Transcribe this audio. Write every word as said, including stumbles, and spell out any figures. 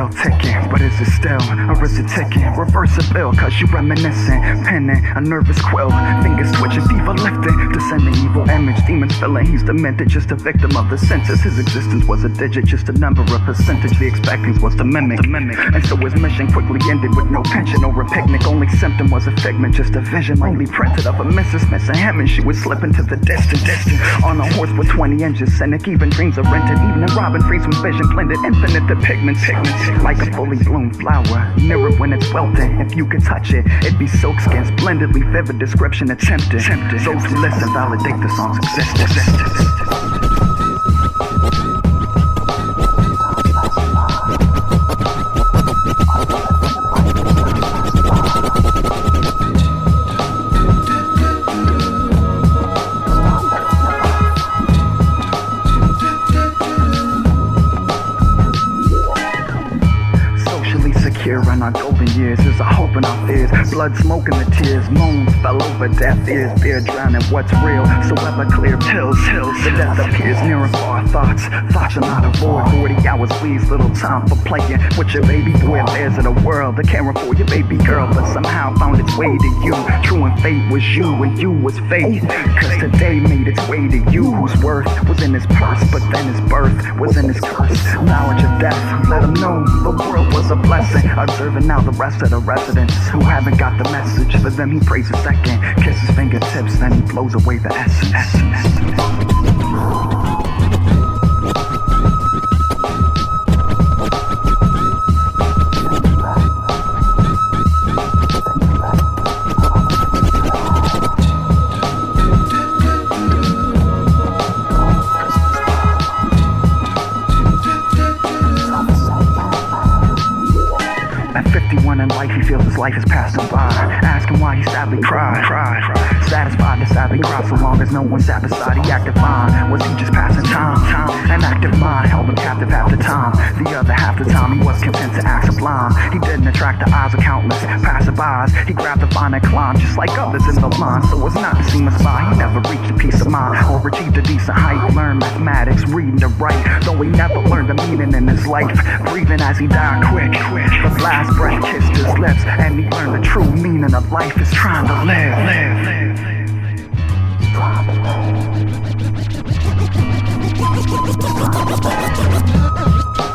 bell ticking, but is it still, or is it ticking? Reverse the bill, cause you reminiscing, penning a nervous quill, fingers twitching, fever lifting, descending evil image, demons filling, he's demented, just a victim of the census. His existence was a digit, just a number, a percentage, the expectance was to mimic, mimic. And so his mission quickly ended with no pension or a picnic, only symptom was a figment, just a vision, lightly printed of a missus missing him, and she was slipping to the distance, distance, on a horse with twenty inches, cynic, even dreams are rented, even in Robin frees from vision, blended, infinite the pigments, pigments, like a fully bloomed flower, mirror when it's wilting, if you could touch it, it'd be silk skin, splendidly vivid description attempted, those who listen validate the song's existence. In our golden years, there's a hope in our fears, blood smoke in the tears, moans fell over deaf ears, fear drowning what's real, so ever clear pills, hills, the death appears near and far, thoughts, thoughts are not a void, forty hours leaves little time for playing with your baby boy, affairs of the world, the caring for your baby girl, but somehow found its way to you, true and fate was you, and you was fate, cause today made its way to you, whose worth was in his purse, but then his birth was in his curse, knowledge of death, let him know the world was a blessing, observing now the rest of the residents who haven't got the message. For them he prays a second, kisses fingertips, then he blows away the essence. essence, essence. fifty-one in life, he feels his life is passing by. Ask him why he sadly cried. Cry. Satisfied to sadly cry so long as no one sat beside. He acted fine. Was he just passing time? Time. An active mind held him captive half the time. The other half the time he was content to act sublime. He didn't attract the eyes of countless passerbys. He grabbed the vine and climbed just like others in the line. So it's not to seem a spy. He never reached a peace of mind or achieved a decent height. Learned mathematics, reading to write. Though he never learned the meaning in his life. Breathing as he died quick. The last breath kissed his lips, and he learned the true meaning of life is trying to live, live, live, live.